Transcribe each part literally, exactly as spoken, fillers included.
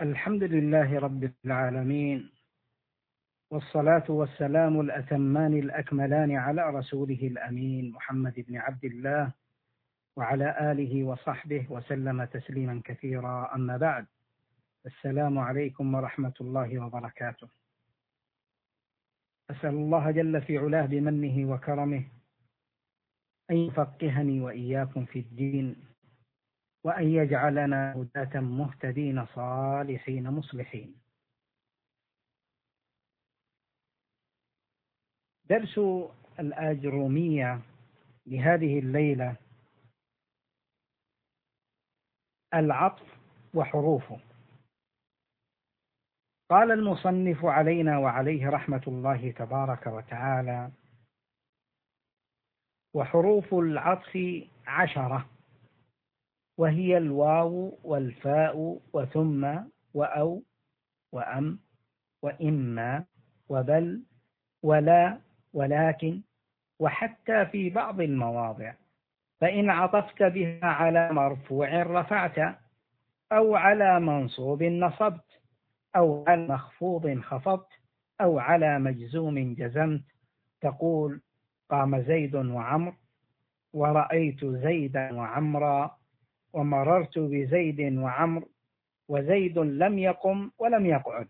الحمد لله رب العالمين، والصلاة والسلام الأتمان الأكملان على رسوله الأمين محمد بن عبد الله وعلى آله وصحبه وسلم تسليما كثيرا. أما بعد، السلام عليكم ورحمة الله وبركاته. أسأل الله جل في علاه بمنه وكرمه أن يفقهني وإياكم في الدين، وأن يجعلنا هداة مهتدين صالحين مصلحين. درس الآجرومية لهذه الليلة: العطف وحروفه. قال المصنف علينا وعليه رحمة الله تبارك وتعالى: وحروف العطف عشرة، وهي الواو والفاء وثم وأو وأم وإما وبل ولا ولكن، وحتى في بعض المواضع، فإن عطفت بها على مرفوع رفعت، أو على منصوب نصبت، أو على مخفوض خفضت، أو على مجزوم جزمت. تقول: قام زيد وعمر، ورأيت زيدا وعمرا، ومررت بزيد وعمر، وزيد لم يقم ولم يقعد.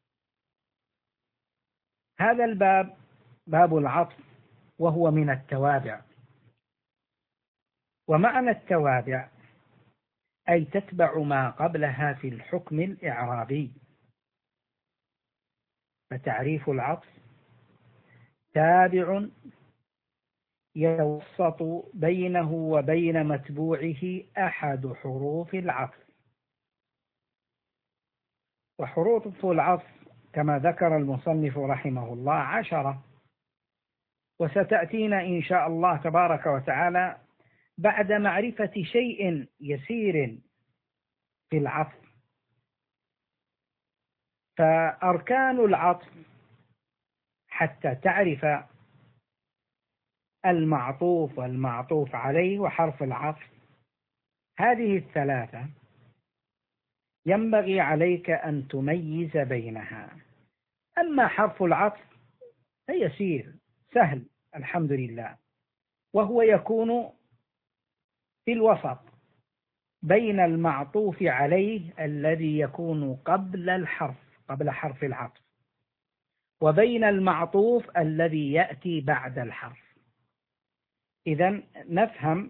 هذا الباب باب العطف، وهو من التوابع. ومعنى التوابع أي تتبع ما قبلها في الحكم الإعرابي. فتعريف العطف: تابع يتوسط بينه وبين متبوعه أحد حروف العطف. وحروف العطف كما ذكر المصنف رحمه الله عشرة، وستأتينا إن شاء الله تبارك وتعالى بعد معرفة شيء يسير في العطف. فأركان العطف حتى تعرف المعطوف والمعطوف عليه وحرف العطف، هذه الثلاثة ينبغي عليك أن تميز بينها. أما حرف العطف فيسير سهل الحمد لله، وهو يكون في الوسط بين المعطوف عليه الذي يكون قبل الحرف قبل حرف العطف، وبين المعطوف الذي يأتي بعد الحرف. إذن نفهم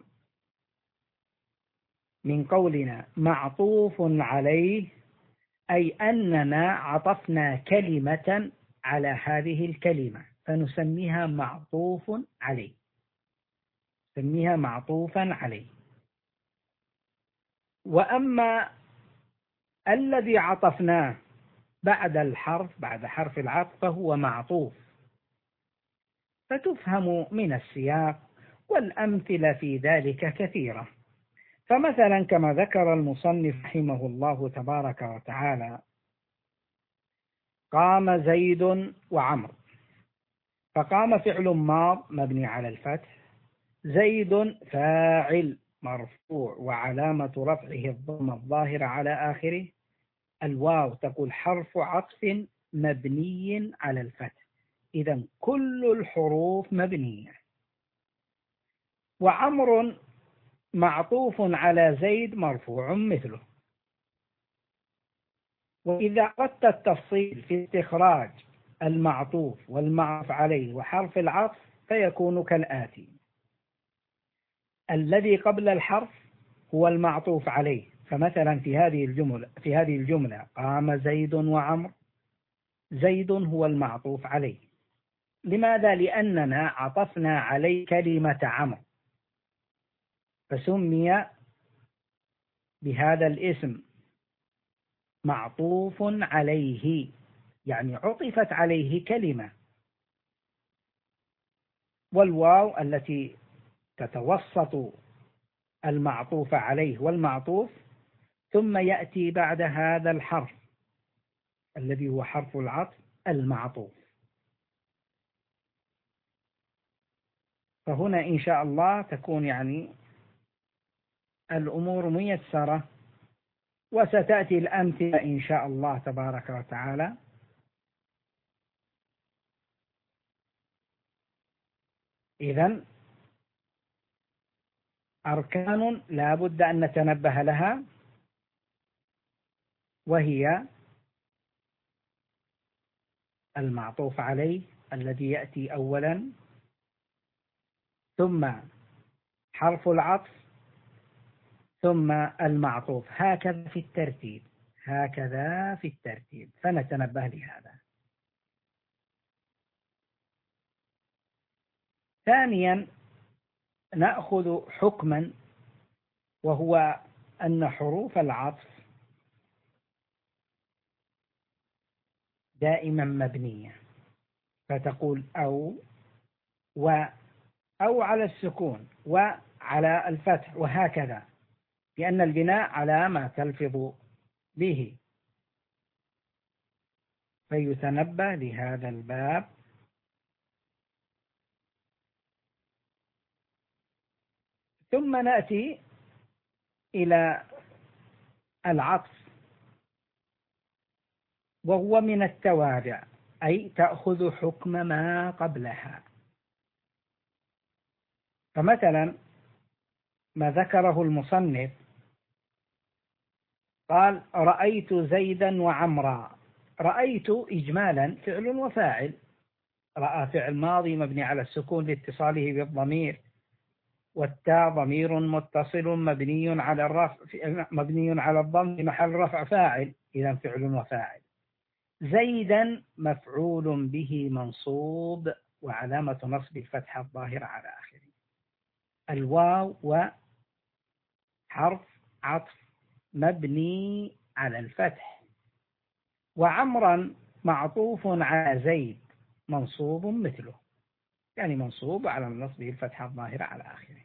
من قولنا معطوف عليه أي أننا عطفنا كلمة على هذه الكلمة، فنسميها معطوف عليه، نسميها معطوفا عليه. وأما الذي عطفناه بعد الحرف بعد حرف العطف فهو معطوف، فتفهم من السياق، والأمثلة في ذلك كثيرة. فمثلا كما ذكر المصنف رحمه الله تبارك وتعالى: قام زيد وعمر. فقام فعل ماض مبني على الفتح، زيد فاعل مرفوع وعلامة رفعه الضمة الظاهرة على آخره، الواو تقول حرف عطف مبني على الفتح، إذن كل الحروف مبنية. وعمر معطوف على زيد مرفوع مثله. وإذا أردت التفصيل في استخراج المعطوف والمعطوف عليه وحرف العطف فيكون كالآتي: الذي قبل الحرف هو المعطوف عليه، فمثلا في هذه الجملة في هذه الجملة قام زيد وعمر، زيد هو المعطوف عليه. لماذا؟ لأننا عطفنا عليه كلمة عمر، فسمي بهذا الاسم معطوف عليه، يعني عطفت عليه كلمة. والواو التي تتوسط المعطوف عليه والمعطوف، ثم يأتي بعد هذا الحرف الذي هو حرف العطف المعطوف. فهنا إن شاء الله تكون يعني الأمور ميسرة، وستأتي الأمثلة إن شاء الله تبارك وتعالى. إذن أركان لا بد أن نتنبه لها، وهي المعطوف عليه الذي يأتي أولا، ثم حرف العطف، ثم المعطوف، هكذا في الترتيب، هكذا في الترتيب، فنتنبه لهذا. ثانيا نأخذ حكما، وهو أن حروف العطف دائما مبنية، فتقول أو، و، أو على السكون، وعلى الفتح، وهكذا، لأن البناء على ما تلفظ به، فيتنبه لهذا الباب. ثم نأتي إلى العطف، وهو من التوابع، أي تأخذ حكم ما قبلها. فمثلا ما ذكره المصنف قال: رأيت زيدا وعمرا. رأيت إجمالا فعل وفاعل، رأى فعل ماضي مبني على السكون لاتصاله بالضمير، والتاء ضمير متصل مبني على الرفع مبني على الضم في محل رفع فاعل، إذا فعل وفاعل. زيدا مفعول به منصوب، وعلامة نصب الفتحة الظاهرة على آخره. الواو وحرف عطف مبني على الفتح. وعمرا معطوف على زيد منصوب مثله، يعني منصوب على نصبه الفتحة الظاهرة على آخره.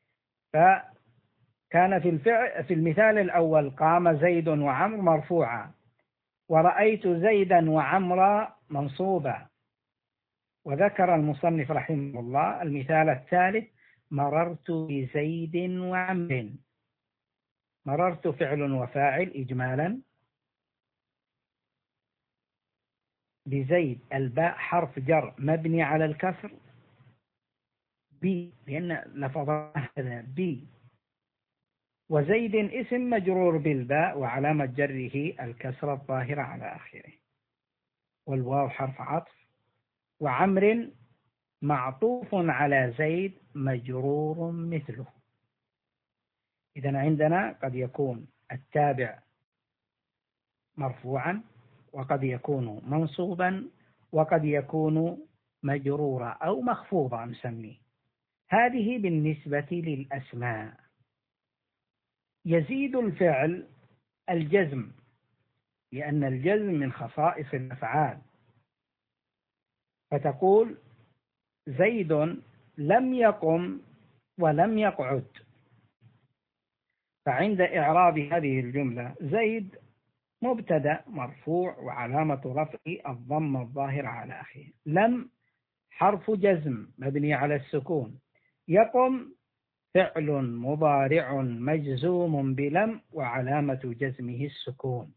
فكان في الفعل في المثال الأول قام زيد وعمر مرفوعا، ورأيت زيدا وعمرا منصوبا. وذكر المصنف رحمه الله المثال الثالث: مررت بزيد وعمر. مررت فعل وفاعل إجمالا، بزيد الباء حرف جر مبني على الكسر، بي لأن لفظها هذا بي، وزيد اسم مجرور بالباء وعلامة جره الكسرة الظاهرة على آخره، والواو حرف عطف، وعمر معطوف على زيد مجرور مثله. إذن عندنا قد يكون التابع مرفوعا، وقد يكون منصوبا، وقد يكون مجرورا أو مخفوضا نسميه. هذه بالنسبة للأسماء. يزيد الفعل الجزم، لأن الجزم من خصائص الأفعال، فتقول: زيد لم يقم ولم يقعد. فعند إعراب هذه الجملة زيد مبتدأ مرفوع وعلامة رفعه الضم الظاهر على آخره، لم حرف جزم مبني على السكون، يقم فعل مضارع مجزوم بلم وعلامة جزمه السكون.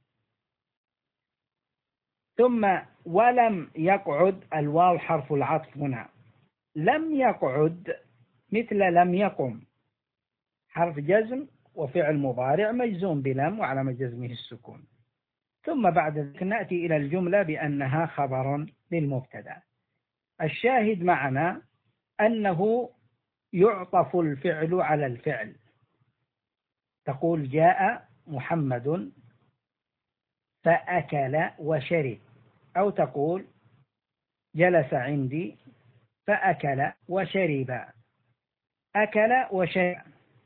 ثم ولم يقعد، الواو حرف العطف هنا، لم يقعد مثل لم يقم، حرف جزم وفعل مضارع مجزوم بلم وعلامة جزمه السكون. ثم بعد ذلك نأتي إلى الجملة بأنها خبر للمبتدأ. الشاهد معنا أنه يعطف الفعل على الفعل. تقول: جاء محمد فأكل وشرب، أو تقول: جلس عندي فأكل وشرب. أكل وشرب،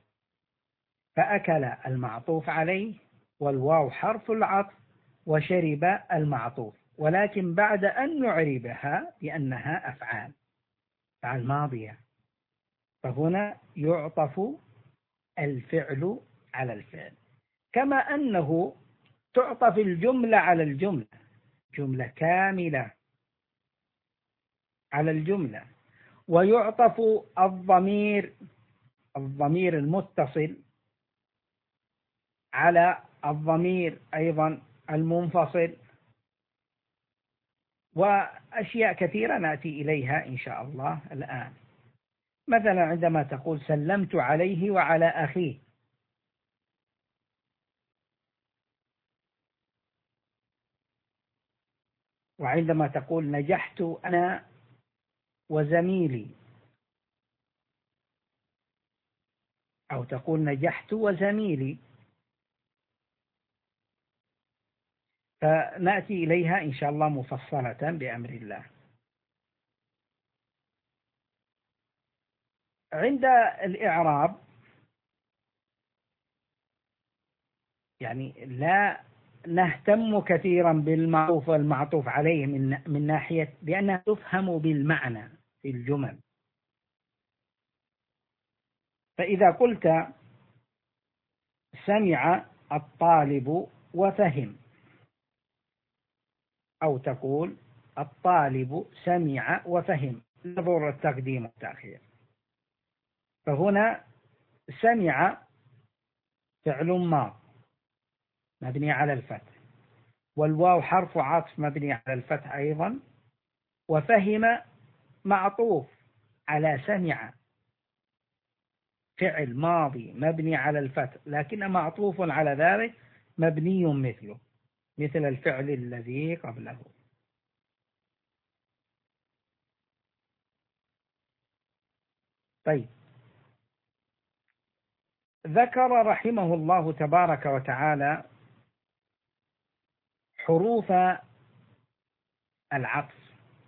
فأكل المعطوف عليه، والواو حرف العطف، وشرب المعطوف، ولكن بعد أن نعربها بأنها أفعال أفعال ماضية، فهنا يعطف الفعل على الفعل. كما أنه تعطف الجملة على الجملة، جملة كاملة على الجملة، ويعطف الضمير الضمير المتصل على والضمير أيضا المنفصل، وأشياء كثيرة نأتي إليها إن شاء الله الآن. مثلا عندما تقول سلمت عليه وعلى أخيه، وعندما تقول نجحت أنا وزميلي، أو تقول نجحت وزميلي، فنأتي إليها إن شاء الله مفصلة بأمر الله. عند الإعراب يعني لا نهتم كثيرا بالمعطوف والمعطوف عليه من من ناحية لأنها تفهم بالمعنى في الجمل. فإذا قلت سمع الطالب وفهم، أو تقول الطالب سمع وفهم، لا ضرورة التقديم والتأخير. فهنا سمع فعل ماض مبني على الفتح، والواو حرف عطف مبني على الفتح أيضا، وفهم معطوف على سمع فعل ماضي مبني على الفتح، لكن معطوف على ذلك مبني مثله مثل الفعل الذي قبله. طيب، ذكر رحمه الله تبارك وتعالى حروف العطف.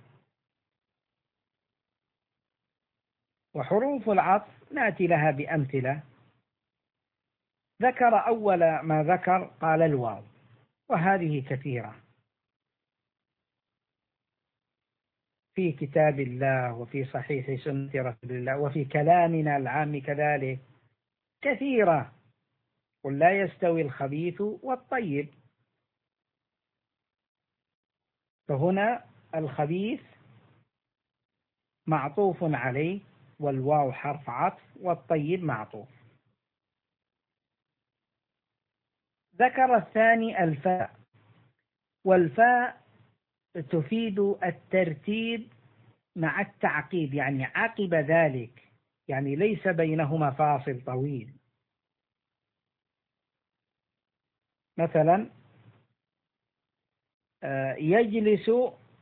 وحروف العطف نأتي لها بأمثلة. ذكر أول ما ذكر قال الواو، وهذه كثيرة في كتاب الله وفي صحيح سنة رسول الله وفي كلامنا العام كذلك كثيرة. قل لا يستوي الخبيث والطيب، فهنا الخبيث معطوف عليه والواو حرف عطف والطيب معطوف. ذكر الثاني الفاء، والفاء تفيد الترتيب مع التعقيب، يعني عقب ذلك، يعني ليس بينهما فاصل طويل. مثلا يجلس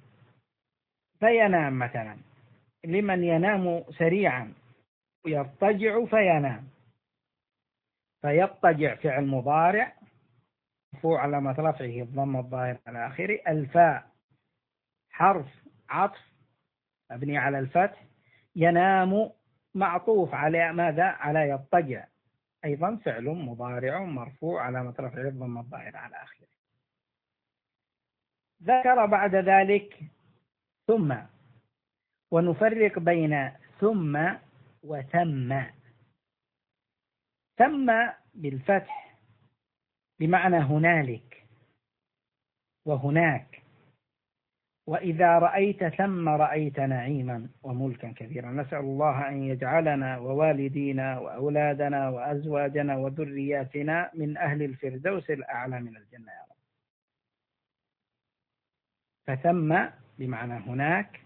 فينام، مثلا لمن ينام سريعا، يضطجع فينام، فيضطجع فعل مضارع مرفوع علامة رفعه الضم الظاهر على آخره. الفاء حرف عطف مبني على الفتح، ينام معطوف على ماذا؟ على يضطجع، أيضا فعل مضارع مرفوع علامة رفعه الضم الظاهر على آخره. ذكر بعد ذلك ثم، ونفرق بين ثم وثم. ثم بالفتح بمعنى هنالك وهناك، وإذا رأيت ثم رأيت نعيما وملكا كبيرا. نسأل الله أن يجعلنا ووالدينا وأولادنا وأزواجنا وذرياتنا من أهل الفردوس الأعلى من الجنة يا رب. فثم بمعنى هناك،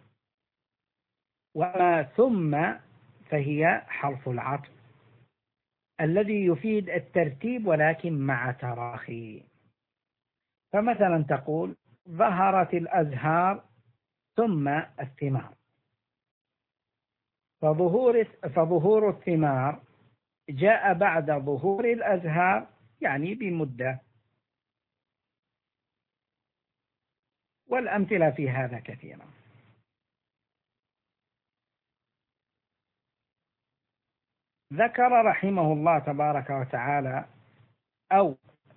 وما ثم فهي حرف العطف الذي يفيد الترتيب ولكن مع تراخي. فمثلا تقول ظهرت الأزهار ثم الثمار، فظهور فظهور الثمار جاء بعد ظهور الأزهار، يعني بمدة. والأمثلة في هذا كثيرة. ذكر رحمه الله تبارك وتعالى أو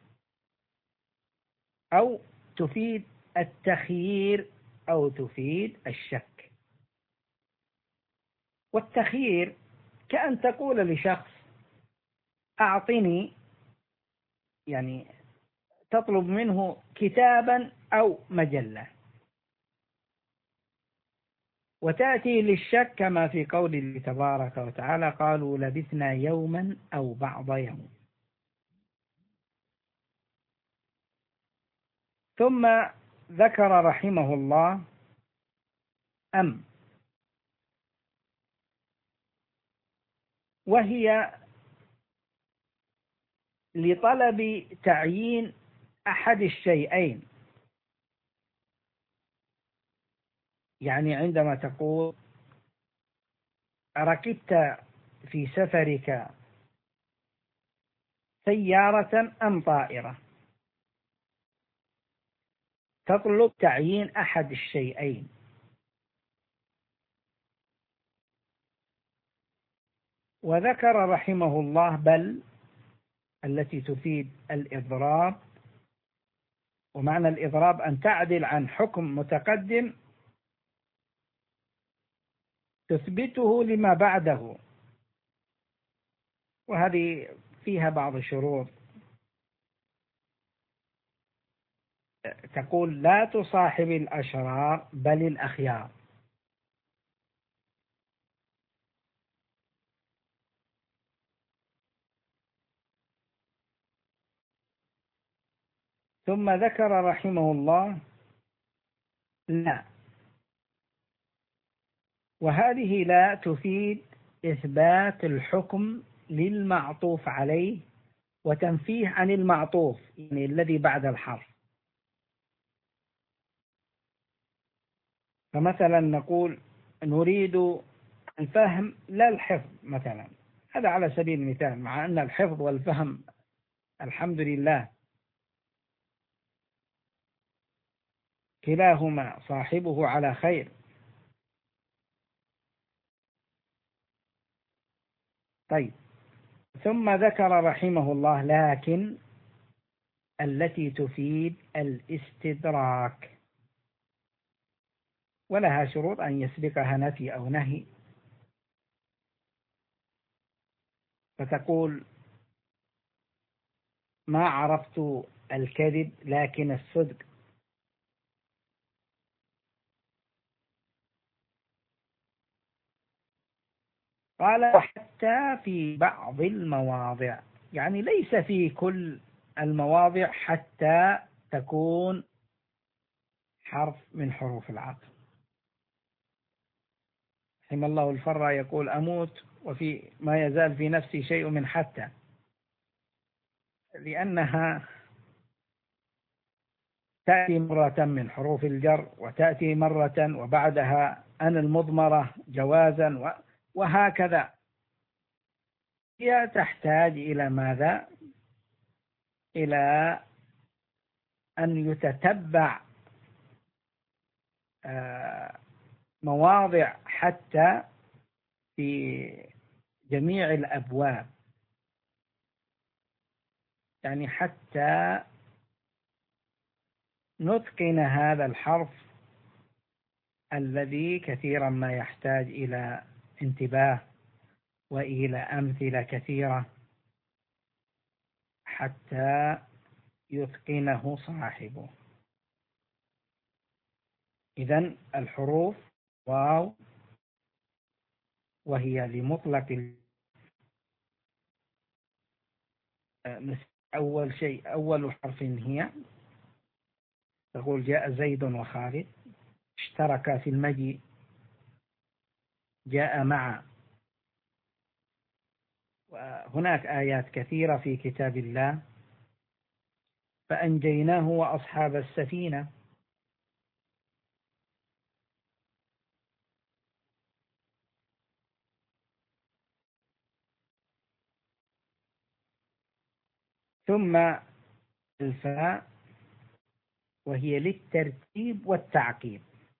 أو تفيد التخيير أو تفيد الشك. والتخيير كأن تقول لشخص أعطني، يعني تطلب منه كتابا أو مجلة، وتأتي للشك كما في قول الله تبارك وتعالى قالوا لبثنا يوما أو بعض يوم. ثم ذكر رحمه الله أم، وهي لطلب تعيين أحد الشيئين. يعني عندما تقول ركبت في سفرك سيارة أم طائرة، تطلب تعيين أحد الشيئين. وذكر رحمه الله بل التي تفيد الإضراب، ومعنى الإضراب أن تعدل عن حكم متقدم تثبته لما بعده، وهذه فيها بعض الشروط. تقول لا تصاحب الأشرار بل الأخيار. ثم ذكر رحمه الله لا، وهذه لا تفيد إثبات الحكم للمعطوف عليه وتنفيه عن المعطوف، يعني الذي بعد الحرف. فمثلا نقول نريد الفهم لا الحفظ مثلا، هذا على سبيل المثال، مع أن الحفظ والفهم الحمد لله كلاهما صاحبه على خير. طيب، ثم ذكر رحمه الله لكن التي تفيد الاستدراك، ولها شروط أن يسبقها نفي أو نهي. فتقول ما عرفت الكذب لكن الصدق. قال حتى في بعض المواضع، يعني ليس في كل المواضع حتى تكون حرف من حروف العطف. رحم الله الفرا يقول أموت وفي ما يزال في نفسي شيء من حتى، لأنها تأتي مرة من حروف الجر، وتأتي مرة وبعدها أن المضمرة جوازا، وهكذا. هي تحتاج إلى ماذا؟ إلى أن يتتبع مواضع حتى في جميع الأبواب، يعني حتى نتقن هذا الحرف الذي كثيرا ما يحتاج إلى انتباه وإلى أمثلة كثيرة حتى يتقنه صاحبه. إذن الحروف واو، وهي لمطلق أول شيء أول حرف هي، تقول جاء زيد وخالد، اشترك في المجيء، جاء مع. وهناك آيات كثيرة في كتاب الله، فأنجيناه وأصحاب السفينة. ثم الفاء، وهي للترتيب والتعقيب.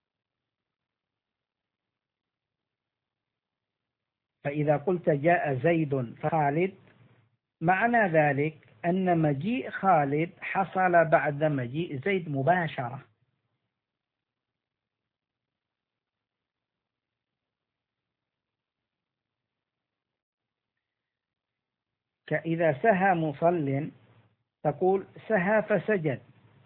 فإذا قلت جاء زيد فخالد، معنى ذلك أن مجيء خالد حصل بعد مجيء زيد مباشرة. كإذا سهى مصل تقول سهى فسجد،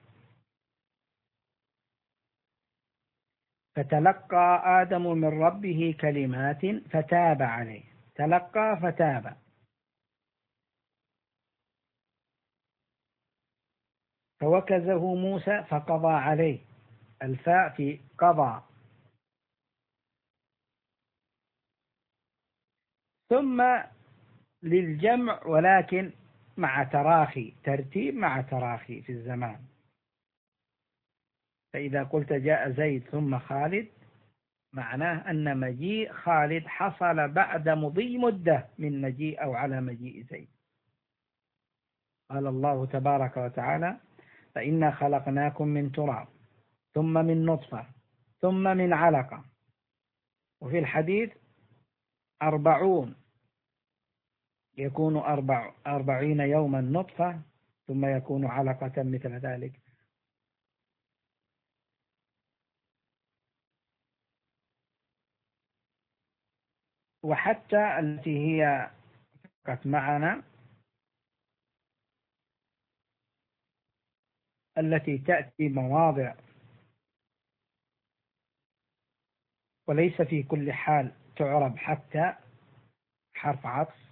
فتلقى آدم من ربه كلمات فتاب عليه، تلقى فتاب. فوكزه موسى فقضى عليه، الفاء في قضى. ثم للجمع ولكن مع تراخي، ترتيب مع تراخي في الزمان. فإذا قلت جاء زيد ثم خالد معناه أن مجيء خالد حصل بعد مضي مدة من مجيء أو على مجيء زيد. قال الله تبارك وتعالى: فإنا خلقناكم من تراب ثم من نطفة ثم من علقة. وفي الحديث أربعون، يكون أربع أربعين يوما نطفة ثم يكون علقة مثل ذلك. وحتى التي هي قد معنا التي تأتي مواضع وليس في كل حال تعرب حتى حرف عطف.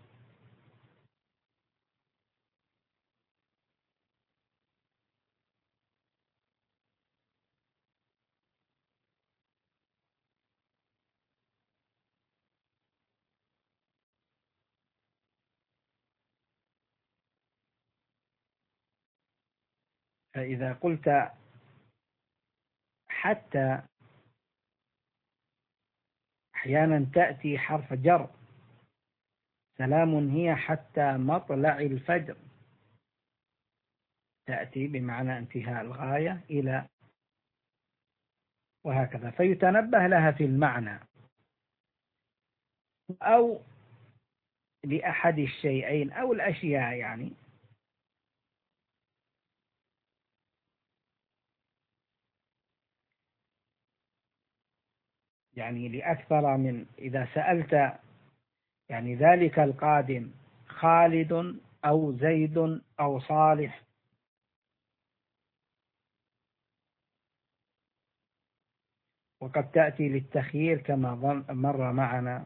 فإذا قلت حتى أحيانا تأتي حرف جر، سلام هي حتى مطلع الفجر، تأتي بمعنى انتهاء الغاية إلى، وهكذا. فيتنبه لها في المعنى أو لأحد الشيئين أو الأشياء، يعني يعني لأكثر من، إذا سألت يعني ذلك القادم خالد أو زيد أو صالح، وقد تأتي للتخيير كما مر معنا.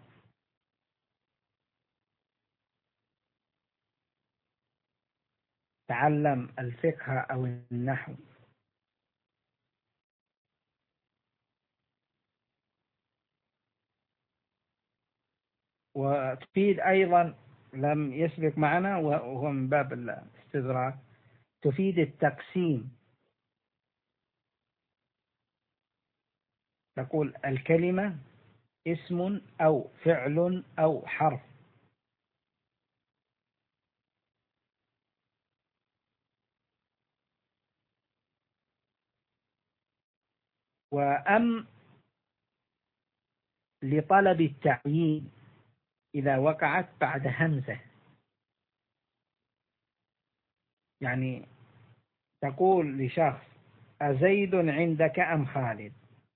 تعلم الفقه أو النحو. وتفيد أيضا، لم يسبق معنا وهو من باب الاستدراك، تفيد التقسيم. تقول الكلمة اسم أو فعل أو حرف. وأم لطلب التعيين إذا وقعت بعد همزة، يعني تقول لشخص أزيد عندك أم خالد؟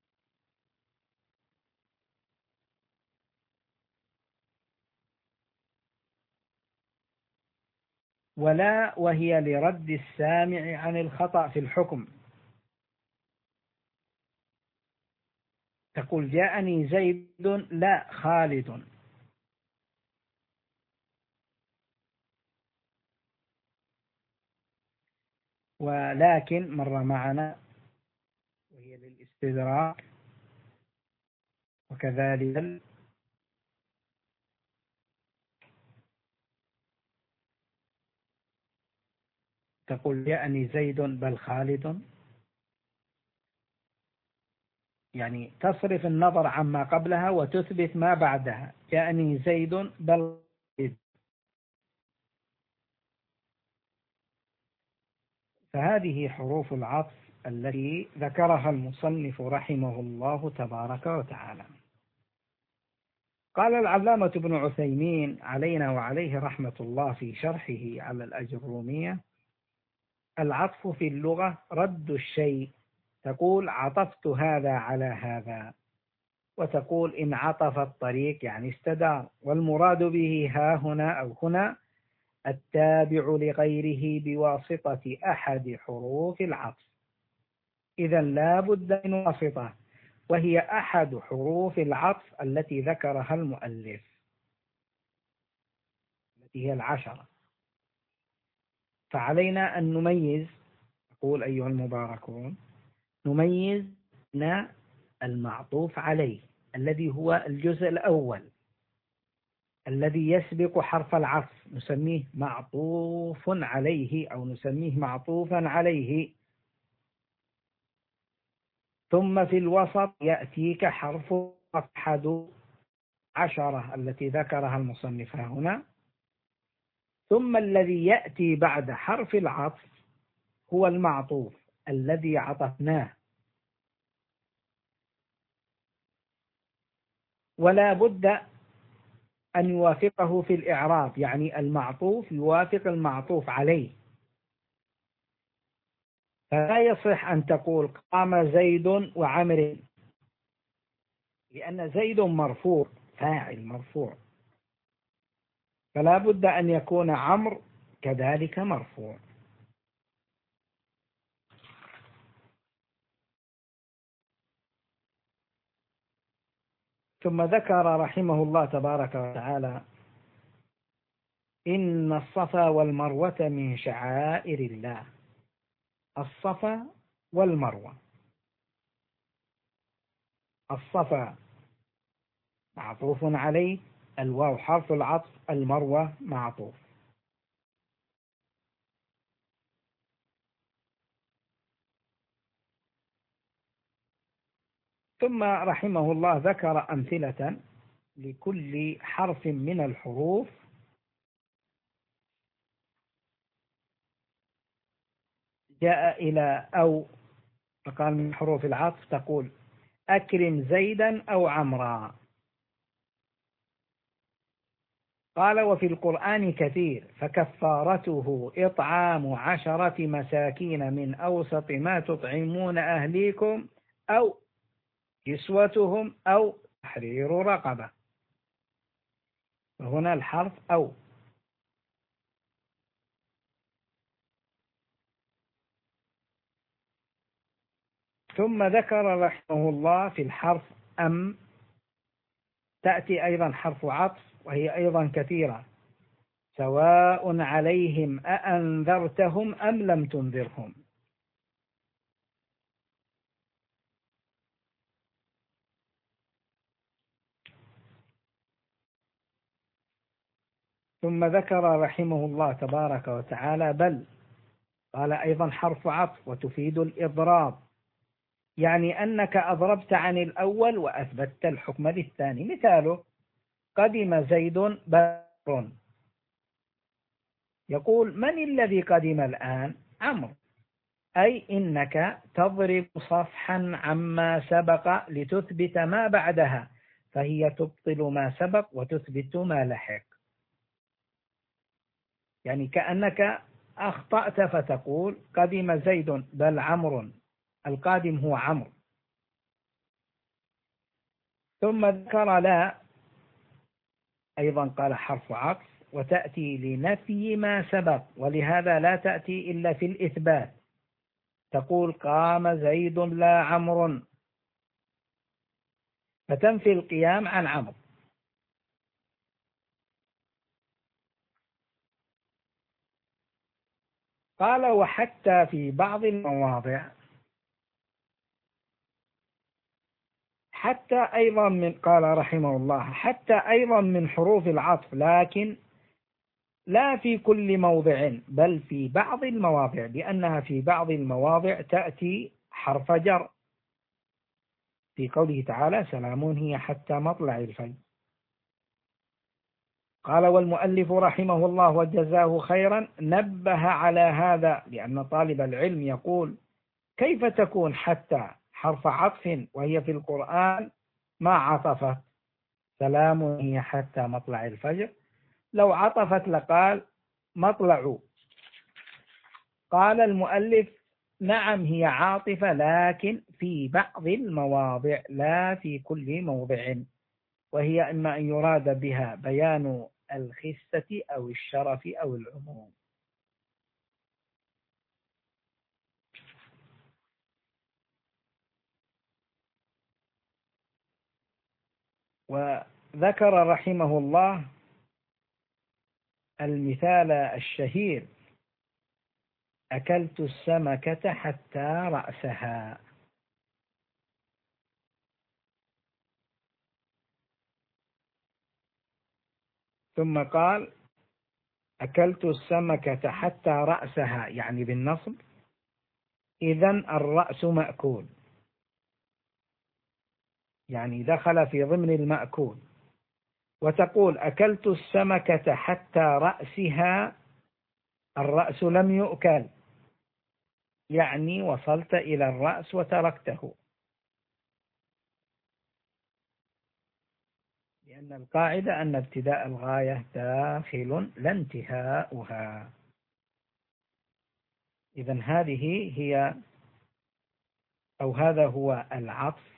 ولا وهي لرد السامع عن الخطأ في الحكم. تقول جاءني زيد لا خالد. ولكن مر معنا وهي للاستدراك، وكذلك تقول جاءني زيد بل خالد، يعني تصرف النظر عما قبلها وتثبت ما بعدها. جاءني زيد بل خالد. فهذه حروف العطف التي ذكرها المصنف رحمه الله تبارك وتعالى. قال العلامة ابن عثيمين علينا وعليه رحمة الله في شرحه على الأجرومية: العطف في اللغة رد الشيء. تقول عطفت هذا على هذا، وتقول إن عطف الطريق يعني استدار، والمراد به ها هنا أو هنا التابع لغيره بواسطة أحد حروف العطف. إذا لا بد من واسطة، وهي أحد حروف العطف التي ذكرها المؤلف، التي هي العشرة. فعلينا أن نميز يقول أيها المباركون نميز بين المعطوف عليه الذي هو الجزء الأول الذي يسبق حرف العطف نسميه معطوف عليه أو نسميه معطوفا عليه، ثم في الوسط يأتيك حرف أحد عشرة التي ذكرها المصنف هنا، ثم الذي يأتي بعد حرف العطف هو المعطوف الذي عطفناه، ولا بد أن يوافقه في الإعراب، يعني المعطوف يوافق المعطوف عليه. فلا يصح أن تقول قام زيد وعمر، لأن زيد مرفوع فاعل مرفوع، فلا بد أن يكون عمرو كذلك مرفوع. ثم ذكر رحمه الله تبارك وتعالى إن الصفا والمروة من شعائر الله. الصفا والمروة، الصفا معطوف عليه، الواو حرف العطف، المروة معطوف. ثم رحمه الله ذكر أمثلة لكل حرف من الحروف جاء إلى أو، فقال من حروف العطف تقول أكرم زيدا أو عمرا. قال وفي القرآن كثير، فكفارته إطعام عشرة مساكين من أوسط ما تطعمون أهليكم أو كسوتهم أو تحرير رقبة. وهنا الحرف أو. ثم ذكر رحمه الله في الحرف أم تأتي أيضا حرف عطف وهي أيضا كثيرة، سواء عليهم أأنذرتهم أم لم تنذرهم. ثم ذكر رحمه الله تبارك وتعالى بل، قال أيضا حرف عطف وتفيد الإضراب، يعني أنك أضربت عن الأول وأثبتت الحكم للثاني. مثاله قدم زيد بدر، يقول من الذي قدم الآن؟ عمرو، أي إنك تضرب صفحا عما سبق لتثبت ما بعدها، فهي تبطل ما سبق وتثبت ما لحق. يعني كأنك أخطأت فتقول قدم زيد بل عمرو، القادم هو عمرو. ثم ذكر لا أيضا قال حرف عطف وتأتي لنفي ما سبق، ولهذا لا تأتي إلا في الإثبات، تقول قام زيد لا عمرو، فتنفي القيام عن عمرو. قال وحتى في بعض المواضع، حتى أيضا من، قال رحمه الله حتى أيضا من حروف العطف، لكن لا في كل موضع بل في بعض المواضع، لأنها في بعض المواضع تأتي حرف جر، في قوله تعالى سلام هي حتى مطلع الفجر. قال والمؤلف رحمه الله وجزاه خيرا نبه على هذا، لأن طالب العلم يقول كيف تكون حتى حرف عطف وهي في القرآن ما عطفت سلام هي حتى مطلع الفجر؟ لو عطفت لقال مطلع. قال المؤلف نعم هي عاطفة، لكن في بعض المواضع لا في كل موضع، وهي إما أن يراد بها بيان الخسة أو الشرف أو العموم. وذكر رحمه الله المثال الشهير أكلت السمكة حتى رأسها. ثم قال أكلت السمكة حتى رأسها، يعني بالنصب، إذن الرأس مأكول، يعني دخل في ضمن المأكول. وتقول أكلت السمكة حتى رأسها، الرأس لم يؤكل، يعني وصلت إلى الرأس وتركته، لأن القاعدة أن ابتداء الغاية داخل لا انتهاؤها. إذن هذه هي أو هذا هو العطف،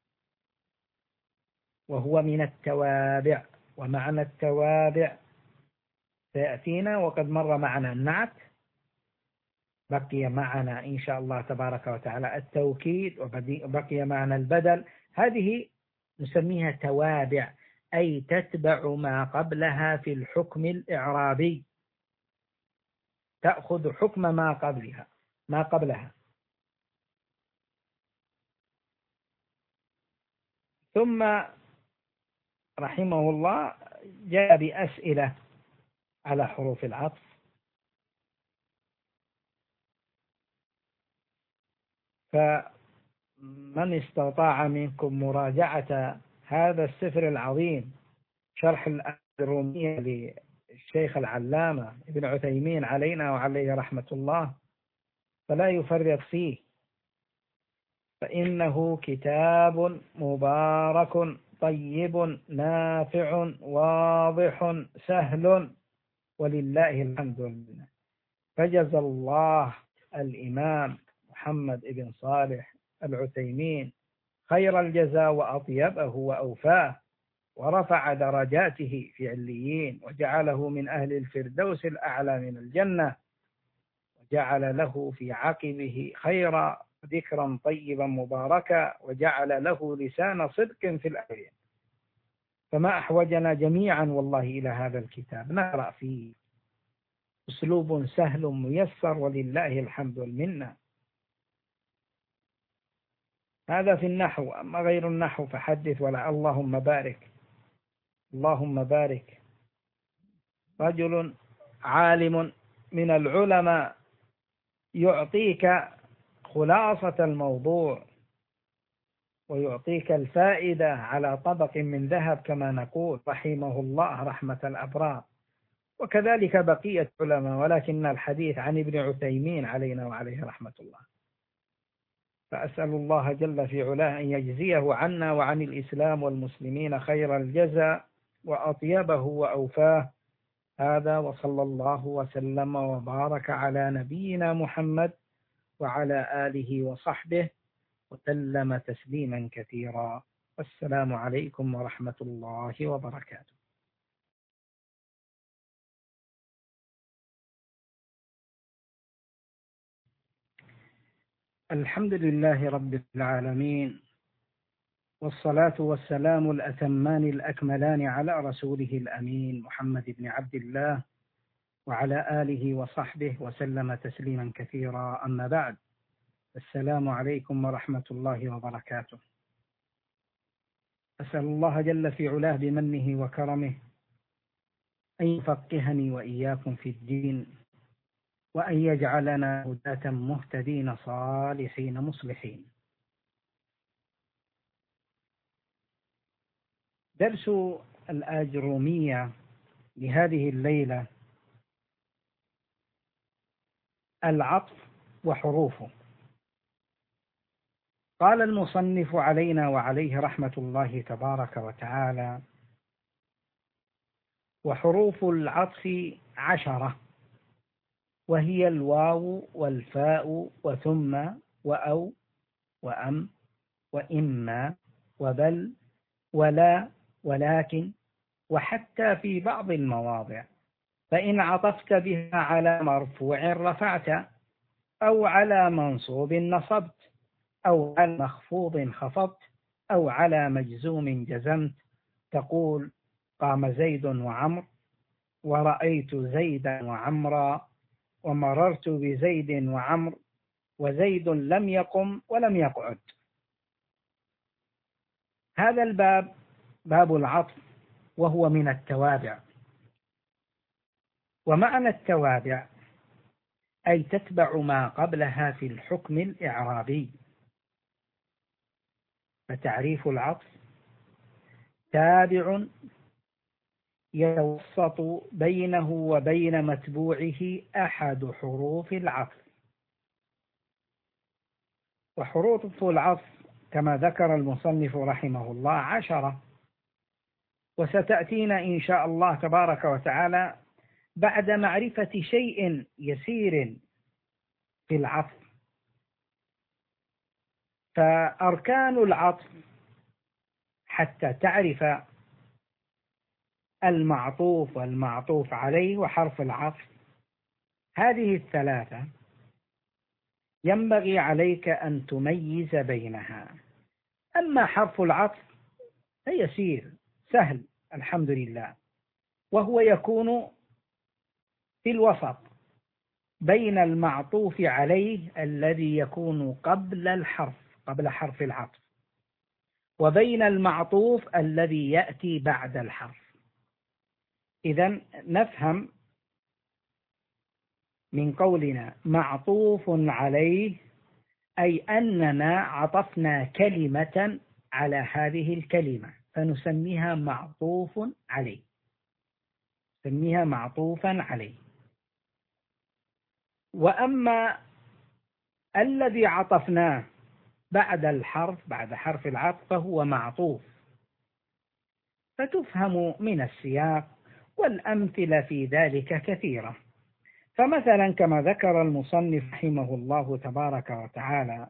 وهو من التوابع. ومعنى التوابع سيأتينا، وقد مر معنا النعت، بقي معنا إن شاء الله تبارك وتعالى التوكيد، وبقي معنا البدل. هذه نسميها توابع، أي تتبع ما قبلها في الحكم الإعرابي، تأخذ حكم ما قبلها ما قبلها. ثم رحمه الله جاء بأسئلة على حروف العطف. فمن استطاع منكم مراجعة هذا السفر العظيم، شرح الأجرومية للشيخ العلامة ابن عثيمين علينا وعليه رحمة الله، فلا يفرط فيه، فإنه كتاب مبارك طيب نافع واضح سهل، ولله الحمد لله. فجزى الله الإمام محمد بن صالح العثيمين خير الجزاء وأطيبه وأوفاه، ورفع درجاته في عليين، وجعله من أهل الفردوس الأعلى من الجنة، وجعل له في عقبه خيرا ذكرا طيبا مباركا، وجعل له لسان صدق في الآخرين. فما أحوجنا جميعا والله إلى هذا الكتاب، نقرأ فيه أسلوب سهل ميسر، ولله الحمد والمنة. هذا في النحو، أما غير النحو فحدث ولا. اللهم بارك، اللهم بارك. رجل عالم من العلماء يعطيك خلاصة الموضوع، ويعطيك الفائدة على طبق من ذهب كما نقول، رحمه الله رحمة الأبرار. وكذلك بقية علماء، ولكن الحديث عن ابن عثيمين علينا وعليه رحمة الله. فأسأل الله جل في علاه أن يجزيه عنا وعن الإسلام والمسلمين خير الجزاء وأطيبه وأوفاه. هذا، وصلى الله وسلم وبارك على نبينا محمد وعلى آله وصحبه وسلم تسليما كثيرا. والسلام عليكم ورحمة الله وبركاته. الحمد لله رب العالمين، والصلاة والسلام الأتمان الأكملان على رسوله الأمين محمد بن عبد الله وعلى آله وصحبه وسلم تسليما كثيرا. أما بعد، السلام عليكم ورحمة الله وبركاته. أسأل الله جل في علاه بمنه وكرمه أن يفقهني وإياكم في الدين، وأن يجعلنا هداة مهتدين صالحين مصلحين. درس الآجرومية لهذه الليلة العطف وحروفه. قال المصنف علينا وعليه رحمة الله تبارك وتعالى: وحروف العطف عشرة، وهي الواو والفاء وثم وأو وأم وإما وبل ولا ولكن، وحتى في بعض المواضع. فإن عطفت بها على مرفوع رفعت، أو على منصوب نصبت، أو على مخفوض خفضت، أو على مجزوم جزمت. تقول: قام زيد وعمر، ورأيت زيدا وعمرا، ومررت بزيد وعمر وزيد لم يقم ولم يقعد. هذا الباب باب العطف، وهو من التوابع. ومعنى التوابع أي تتبع ما قبلها في الحكم الإعرابي. فتعريف العطف تابع يتوسط بينه وبين متبوعه أحد حروف العطف. وحروف العطف كما ذكر المصنف رحمه الله عشرة، وستأتينا إن شاء الله تبارك وتعالى بعد معرفة شيء يسير في العطف. فأركان العطف حتى تعرف المعطوف والمعطوف عليه وحرف العطف، هذه الثلاثة ينبغي عليك أن تميز بينها. أما حرف العطف فيسير سهل الحمد لله، وهو يكون في الوسط بين المعطوف عليه الذي يكون قبل الحرف قبل حرف العطف، وبين المعطوف الذي يأتي بعد الحرف. إذن نفهم من قولنا معطوف عليه أي أننا عطفنا كلمة على هذه الكلمة فنسميها معطوف عليه، نسميها معطوفا عليه. وأما الذي عطفناه بعد الحرف بعد حرف العطف فهو معطوف، فتفهم من السياق، والأمثلة في ذلك كثيرة. فمثلا كما ذكر المصنف رحمه الله تبارك وتعالى: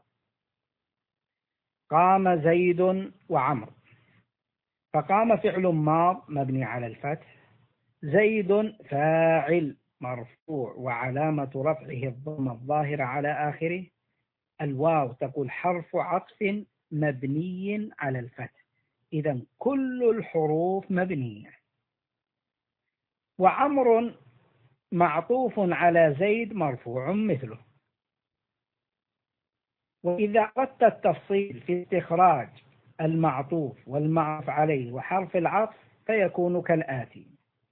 قام زيد وعمر. فقام فعل ماض مبني على الفتح، زيد فاعل مرفوع وعلامة رفعه الضمة الظاهرة على آخره، الواو تقول حرف عطف مبني على الفتح، إذن كل الحروف مبنية. وعمر معطوف على زيد مرفوع مثله. وإذا أردت التفصيل في استخراج المعطوف والمعطوف عليه وحرف العطف فيكون كالآتي: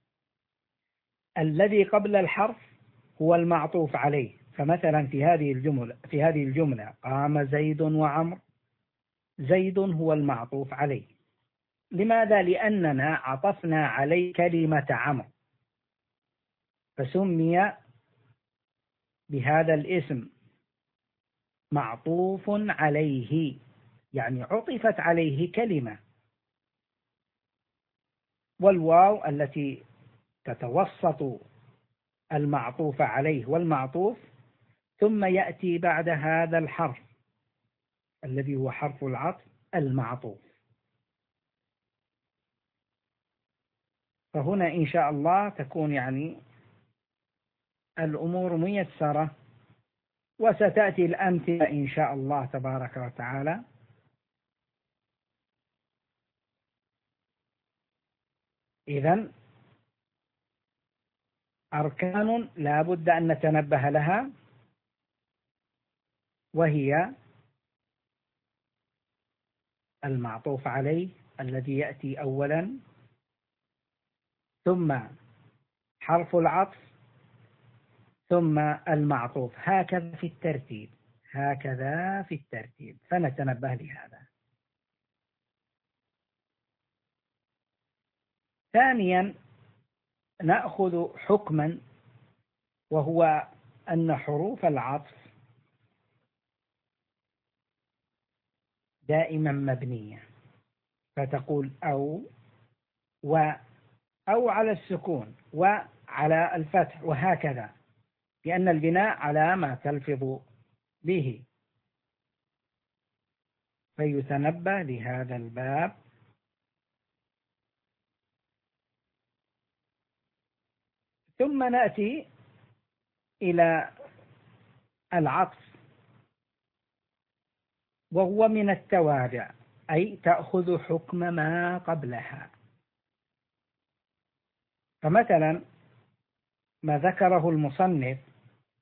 الذي قبل الحرف هو المعطوف عليه، فمثلا في هذه الجملة في هذه الجملة قام زيد وعمر، زيد هو المعطوف عليه. لماذا؟ لأننا عطفنا عليه كلمة عمر فسمي بهذا الاسم معطوف عليه، يعني عطفت عليه كلمة. والواو التي تتوسط المعطوف عليه والمعطوف ثم يأتي بعد هذا الحرف الذي هو حرف العطف المعطوف. فهنا إن شاء الله تكون يعني الأمور ميسرة، وستأتي الأمثلة إن شاء الله تبارك وتعالى. إذن أركان لا بد أن نتنبه لها، وهي المعطوف عليه الذي يأتي أولا، ثم حرف العطف، ثم المعطوف، هكذا في الترتيب هكذا في الترتيب فنتنبه لهذا. ثانيا نأخذ حكما، وهو أن حروف العطف دائما مبنية، فتقول أو و أو على السكون وعلى الفتح وهكذا، لأن البناء على ما تلفظ به. فيتنبه لهذا الباب. ثم نأتي إلى العطف، وهو من التوابع، أي تأخذ حكم ما قبلها. فمثلا ما ذكره المصنف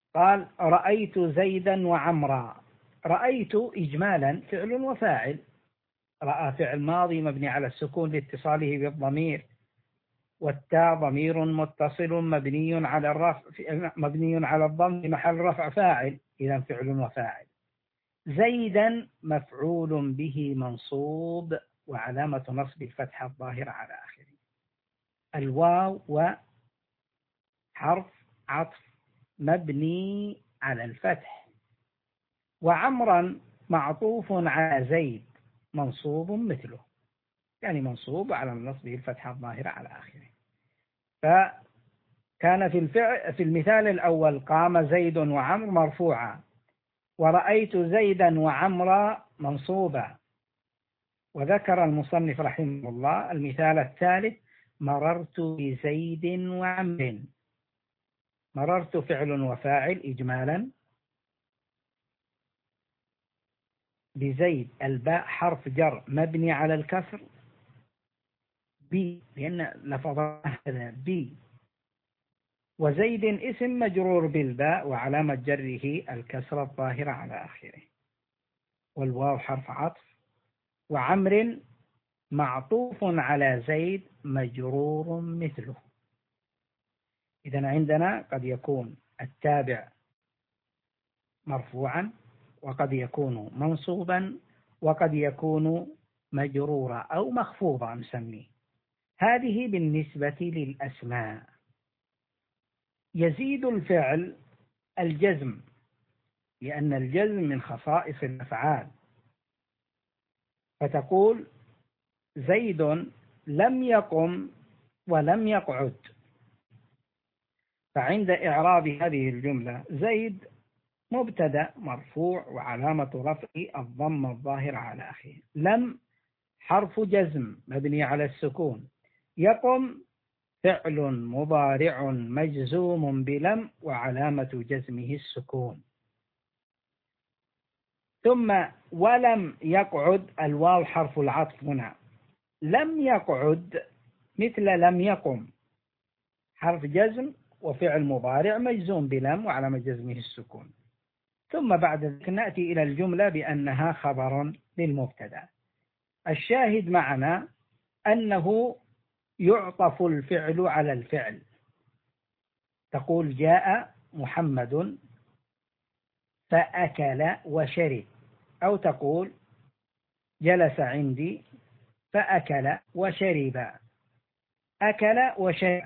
قال رأيت زيدا وعمرا. رأيت إجمالا فعل وفاعل، رأى فعل ماضي مبني على السكون لاتصاله بالضمير، والتاء ضمير متصل مبني على الرفع مبني على الضم في محل رفع فاعل، إذا فعل وفاعل. زيدا مفعول به منصوب وعلامة نصب الفتحة الظاهرة على آخره. الواو وحرف عطف مبني على الفتح. وعمرا معطوف على زيد منصوب مثله، يعني منصوب على نصبه الفتحة الظاهرة على آخره. فكان في الفعل في المثال الأول قام زيد وعمر مرفوعا، ورأيت زيدا وعمرا منصوبا. وذكر المصنف رحمه الله المثال الثالث مررت بزيد وعمر. مررت فعل وفاعل إجمالا، بزيد الباء حرف جر مبني على الكسر بي، لأن لفظها بي. وزيد اسم مجرور بالباء وعلامة جره الكسرة الظاهرة على آخره. والواو حرف عطف. وعمر معطوف على زيد مجرور مثله. إذن عندنا قد يكون التابع مرفوعا، وقد يكون منصوبا، وقد يكون مجرورا أو مخفوضا نسميه. هذه بالنسبة للأسماء. يزيد الفعل الجزم، لأن الجزم من خصائص الأفعال. فتقول زيد لم يقم ولم يقعد. فعند إعراب هذه الجملة زيد مبتدأ مرفوع وعلامة رفعه الضم الظاهر على آخره. لم حرف جزم مبني على السكون. يقم فعل مضارع مجزوم بلم وعلامة جزمه السكون. ثم ولم يقعد الواو حرف العطف هنا. لم يقعد مثل لم يقم حرف جزم وفعل مضارع مجزوم بلم وعلامة جزمه السكون. ثم بعد ذلك نأتي إلى الجملة بأنها خبر للمبتدأ. الشاهد معنا أنه يعطف الفعل على الفعل. تقول جاء محمد فأكل وشرب، أو تقول جلس عندي فأكل وشرب. أكل وشرب،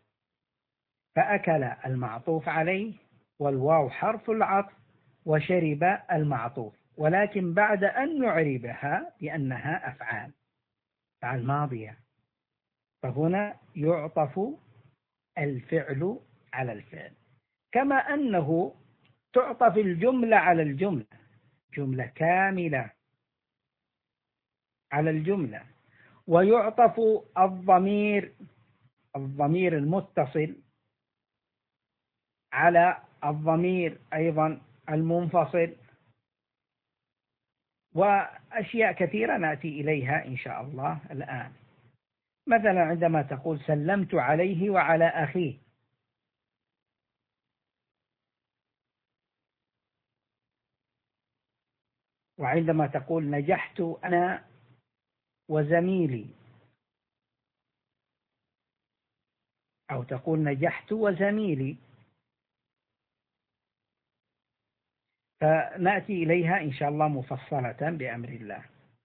فأكل المعطوف عليه والواو حرف العطف وشرب المعطوف، ولكن بعد أن نعربها بأنها أفعال أفعال ماضية. فهنا يعطف الفعل على الفعل، كما أنه تعطف الجملة على الجملة، جملة كاملة على الجملة. ويعطف الضمير الضمير المتصل على الضمير أيضا المنفصل، وأشياء كثيرة نأتي إليها إن شاء الله الآن. مثلا عندما تقول سلمت عليه وعلى أخيه، وعندما تقول نجحت أنا وزميلي، أو تقول نجحت وزميلي، فنأتي إليها إن شاء الله مفصلة بأمر الله.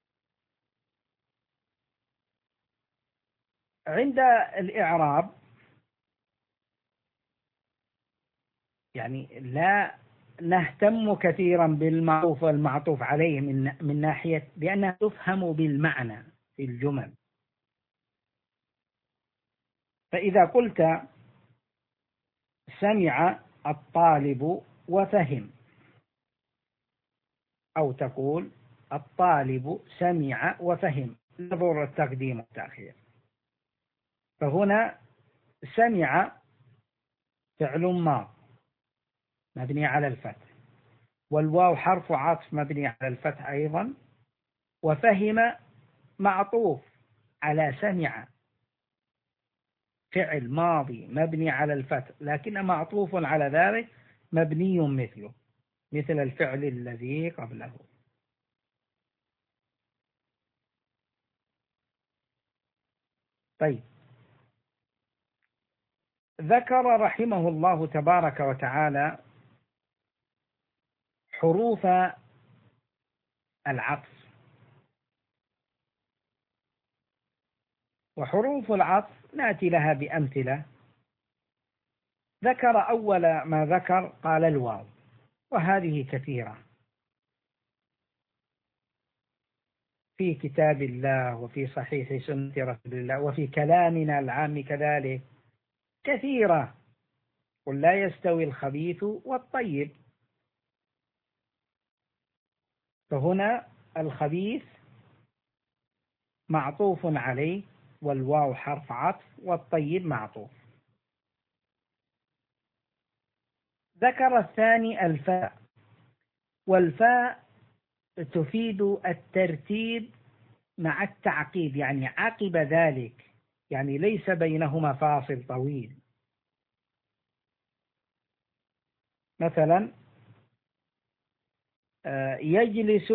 عند الإعراب يعني لا نهتم كثيرا بالمعطوف والمعطوف عليه من من ناحية بأنها تفهم بالمعنى في الجمل. فإذا قلت سمع الطالب وفهم، أو تقول الطالب سمع وفهم، لا ضرورة التقديم والتأخير. فهنا سمع فعل ماض مبني على الفتح، والواو حرف عطف مبني على الفتح أيضا، وفهم معطوف على سمع فعل ماضي مبني على الفتح، لكن معطوف على ذلك مبني مثله، مثل الفعل الذي قبله. طيب، ذكر رحمه الله تبارك وتعالى حروف العطف. وحروف العطف نأتي لها بأمثلة. ذكر أول ما ذكر قال الواو، وهذه كثيرة في كتاب الله وفي صحيح سنة رسول الله وفي كلامنا العام كذلك كثيرة. قل لا يستوي الخبيث والطيب. فهنا الخبيث معطوف عليه، والواو حرف عطف، والطيب معطوف. ذكر الثاني الفاء، والفاء تفيد الترتيب مع التعقيب، يعني عقب ذلك، يعني ليس بينهما فاصل طويل. مثلا يجلس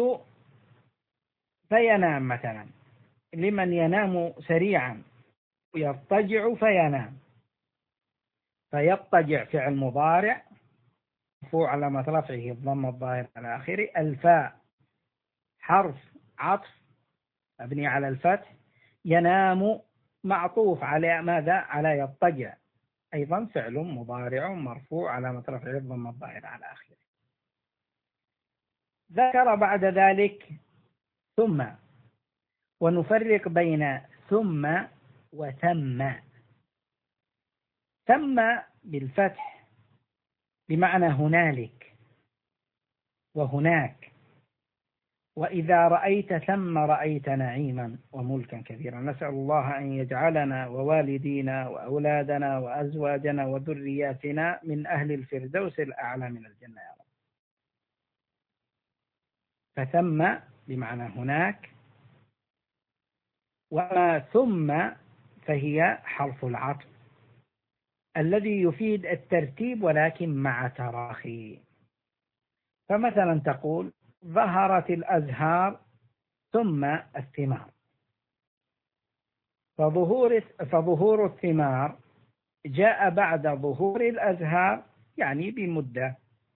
فينام، مثلا لمن ينام سريعا، يضطجع فينام. فيضطجع فعل مضارع مرفوع علامة رفعه الضم الظاهر على آخره. الفاء حرف عطف مبني على الفتح. ينام معطوف على ماذا؟ على يضطجع، أيضا فعل مضارع مرفوع علامة رفعه الضم الظاهر على آخره. ذكر بعد ذلك ثم، ونفرق بين ثم وثم. ثم بالفتح بمعنى هنالك وهناك. وإذا رأيت ثم رأيت نعيما وملكا كبيرا. نسأل الله أن يجعلنا ووالدينا وأولادنا وأزواجنا وذرياتنا من أهل الفردوس الأعلى من الجنة يا رب. فثم بمعنى هناك. وما ثم فهي حرف العطف الذي يفيد الترتيب ولكن مع تراخي. فمثلا تقول ظهرت الأزهار ثم الثمار. فظهور فظهور الثمار جاء بعد ظهور الأزهار، يعني بمدة.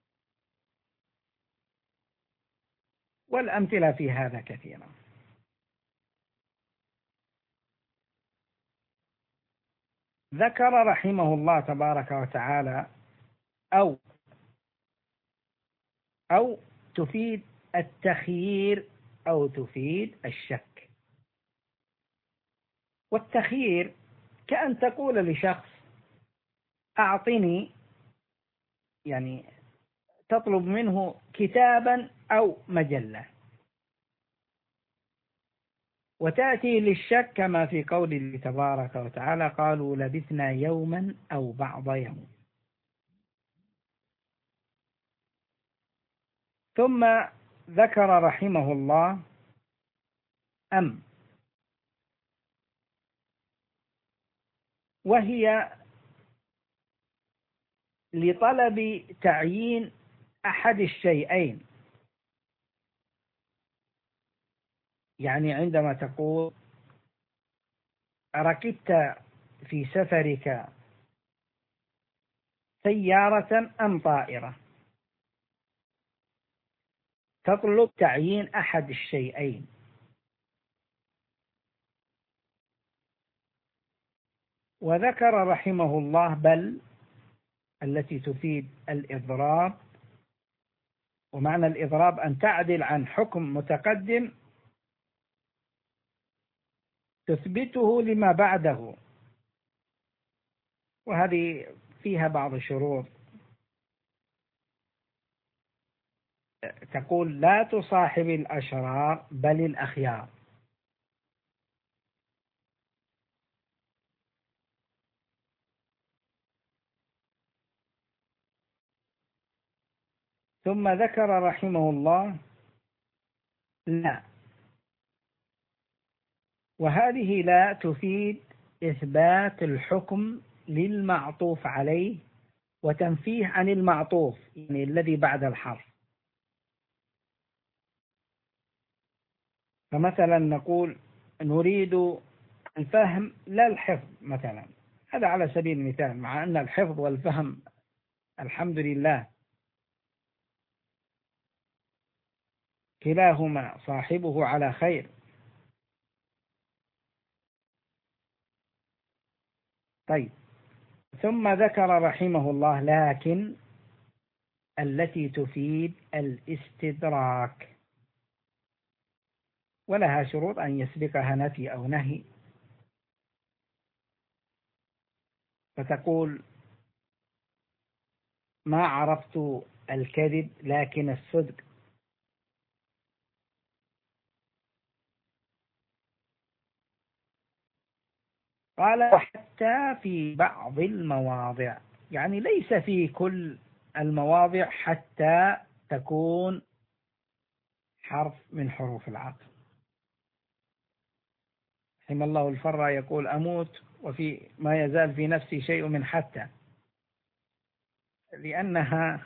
والأمثلة في هذا كثيرة. ذكر رحمه الله تبارك وتعالى أو أو تفيد التخيير أو تفيد الشك. والتخيير كأن تقول لشخص أعطني، يعني تطلب منه كتابا أو مجلة، وتأتي للشك كما في قوله تبارك وتعالى قالوا لبثنا يوما أو بعض يوم. ثم ذكر رحمه الله أم، وهي لطلب تعيين أحد الشيئين. يعني عندما تقول ركبت في سفرك سيارة أم طائرة، تطلب تعيين أحد الشيئين. وذكر رحمه الله بل التي تفيد الإضراب. ومعنى الإضراب أن تعدل عن حكم متقدم تثبته لما بعده، وهذه فيها بعض الشروط. تقول لا تصاحب الأشرار بل الأخيار. ثم ذكر رحمه الله لا، وهذه لا تفيد إثبات الحكم للمعطوف عليه وتنفيه عن المعطوف يعني الذي بعد الحرف. فمثلا نقول نريد الفهم لا الحفظ مثلا، هذا على سبيل المثال، مع أن الحفظ والفهم الحمد لله كلاهما صاحبه على خير. طيب، ثم ذكر رحمه الله لكن التي تفيد الاستدراك، ولها شروط أن يسبقها نفي أو نهي. فتقول ما عرفت الكذب لكن الصدق. قال وحتى في بعض المواضع، يعني ليس في كل المواضع حتى تكون حرف من حروف العطف. رحم الله الفرا يقول أموت وفي ما يزال في نفسي شيء من حتى، لأنها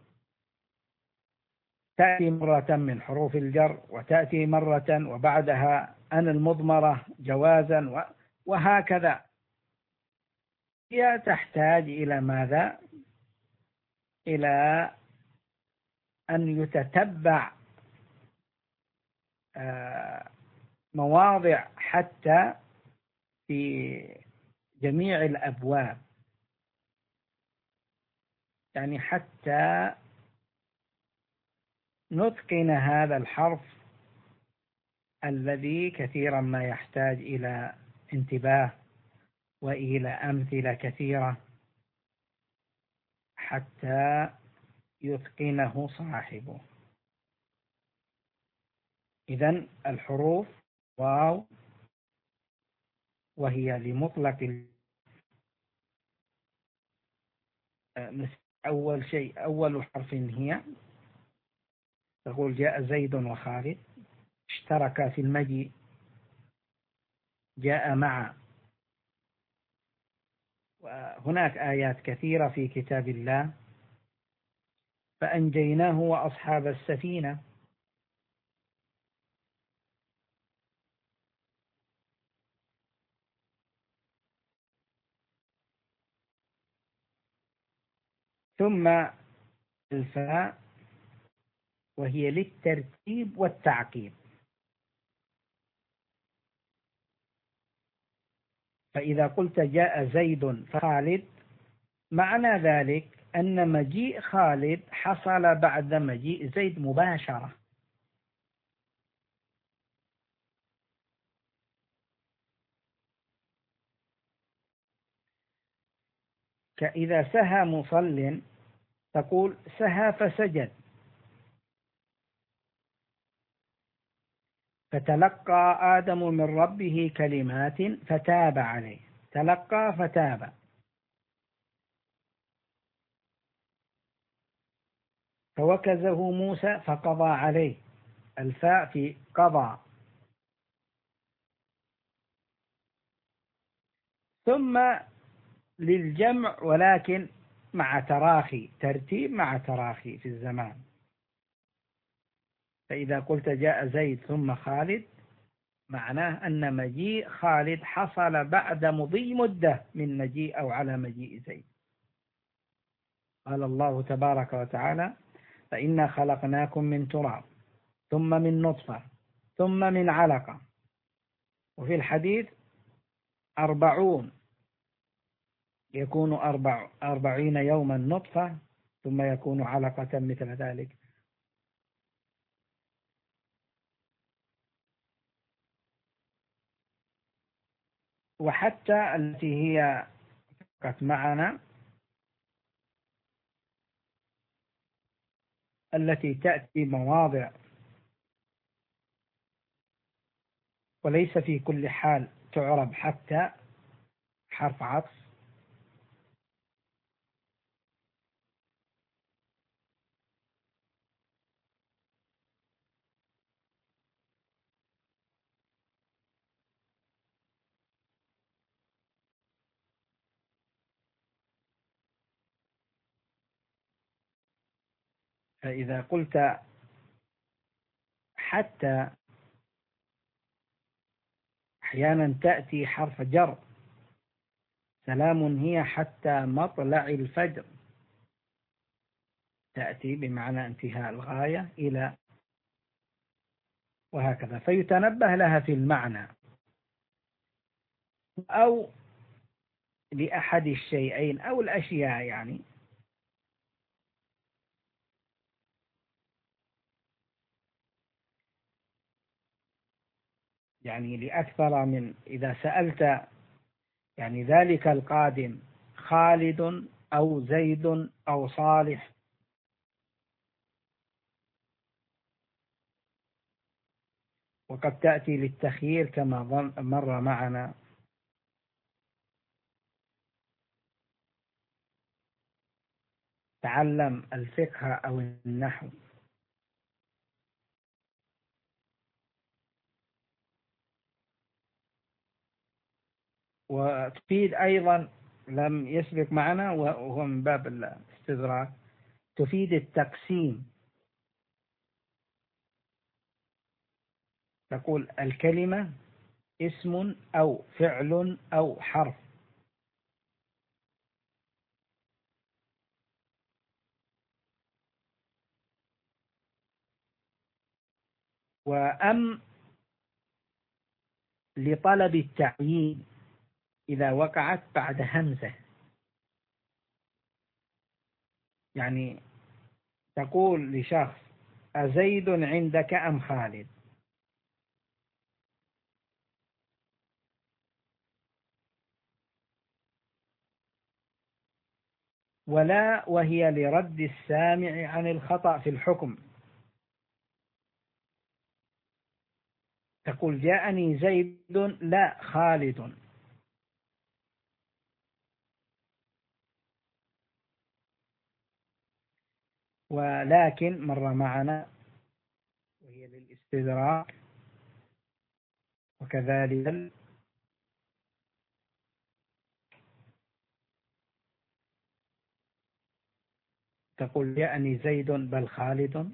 تأتي مرة من حروف الجر، وتأتي مرة وبعدها أن المضمرة جوازا، وهكذا. هي تحتاج إلى ماذا؟ إلى أن يتتبع مواضع حتى في جميع الأبواب، يعني حتى نتقن هذا الحرف الذي كثيرا ما يحتاج إلى انتباه وإلى أمثلة كثيرة حتى يتقنه صاحبه. إذن الحروف واو، وهي لمطلق أول شيء أول حرف هي، تقول جاء زيد وخالد، اشترك في المجيء، جاء مع. وهناك آيات كثيرة في كتاب الله، فأنجيناه وأصحاب السفينة. ثم الفاء وهي للترتيب والتعقيب. فإذا قلت جاء زيد فخالد، معنى ذلك أن مجيء خالد حصل بعد مجيء زيد مباشرة. كإذا سهى مصل تقول سهى فسجد، فتلقى آدم من ربه كلمات فتاب عليه، تلقى فتاب. فوكزه موسى فقضى عليه، الفاء في قضى. ثم للجمع ولكن مع تراخي، ترتيب مع تراخي في الزمان. فإذا قلت جاء زيد ثم خالد، معناه أن مجيء خالد حصل بعد مضي مدة من مجيء أو على مجيء زيد. قال الله تبارك وتعالى فإنا خلقناكم من تراب ثم من نطفة ثم من علقة. وفي الحديث أربعون، يكون أربع أربعين يوما نطفة ثم يكون علقة مثل ذلك. وحتى التي هي قد معنا، التي تأتي مواضع وليس في كل حال تعرب حتى حرف عطف. فإذا قلت حتى أحيانا تأتي حرف جر، سلام هي حتى مطلع الفجر، تأتي بمعنى انتهاء الغاية إلى، وهكذا، فيتنبه لها في المعنى أو لأحد الشيئين أو الأشياء، يعني يعني لأكثر من، إذا سألت يعني ذلك القادم خالد أو زيد أو صالح، وقد تأتي للتخيير كما مر معنا. تعلم الفقه أو النحو. وتفيد أيضا، لم يسبق معنا وهو من باب الاستدراك، تفيد التقسيم. تقول الكلمة اسم أو فعل أو حرف. وأم لطلب التعيين إذا وقعت بعد همزة، يعني تقول لشخص أزيد عندك أم خالد؟ ولا وهي لرد السامع عن الخطأ في الحكم. تقول جاءني زيد لا خالد. ولكن مر معنا وهي للاستدراك، وكذلك تقول جاءني زيد بل خالد،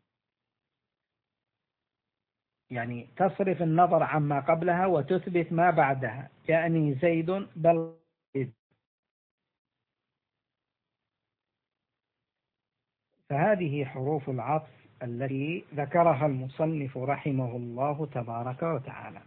يعني تصرف النظر عما قبلها وتثبت ما بعدها. جاءني زيد بل خالد. فهذه حروف العطف التي ذكرها المصنف رحمه الله تبارك وتعالى.